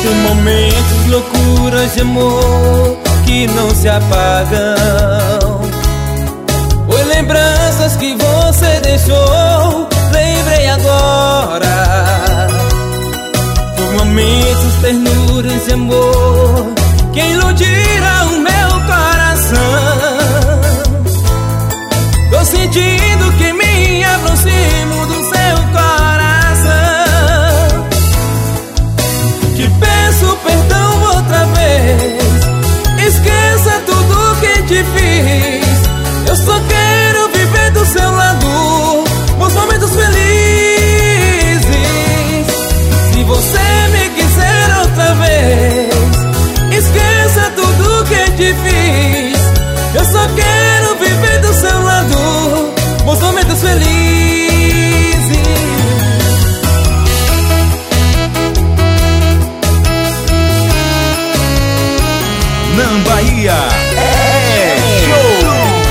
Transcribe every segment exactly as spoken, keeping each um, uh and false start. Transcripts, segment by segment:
Tem momentos, loucuras de amor que não se apagam. Foi lembranças que você deixou, lembrei agora. Por momentos, ternuras de amor que iludiram o meu coração. Tô sentindo que me aproximo do seu coração, que peço perdão outra vez. Esqueça tudo que te fiz. Eu só quero viver do seu lado, os momentos felizes. Se você me quiser outra vez, esqueça tudo que te fiz. Eu só quero viver do seu lado, os momentos felizes. Na Bahia é show.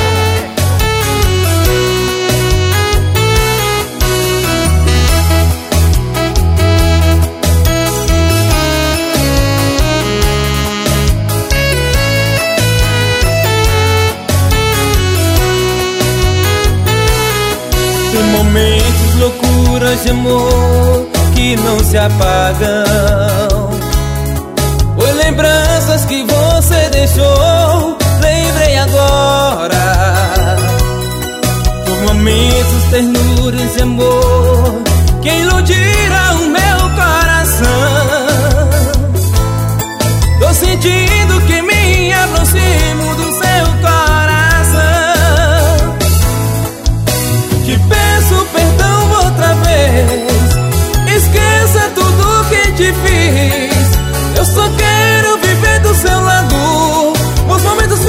Tem momentos, loucuras de amor que não se apagam. Foi lembranças que você deixou, lembrei agora. Por momentos, ternuras de amor que iludiram o meu coração. Tô sentindo que me aproximo do seu coração, que peço perdão outra vez. Esqueça tudo que te fiz. Eu só quero viver do seu lado, os momentos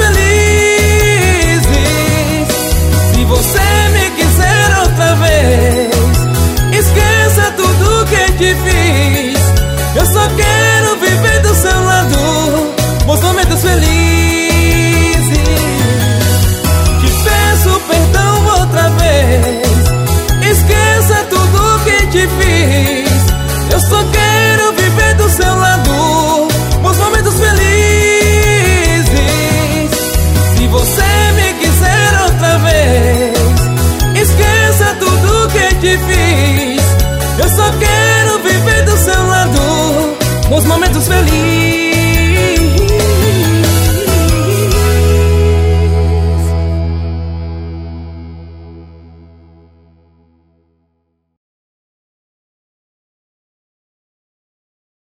felizes. Se você me quiser outra vez, esqueça tudo que te fiz. Eu só quero viver do seu lado, os momentos felizes. Te peço perdão outra vez. Esqueça tudo que te fiz. Eu só quero viver do seu lado, os momentos felizes. Se você me quiser outra vez, esqueça tudo que te fiz. Eu só quero viver do seu lado, os momentos felizes.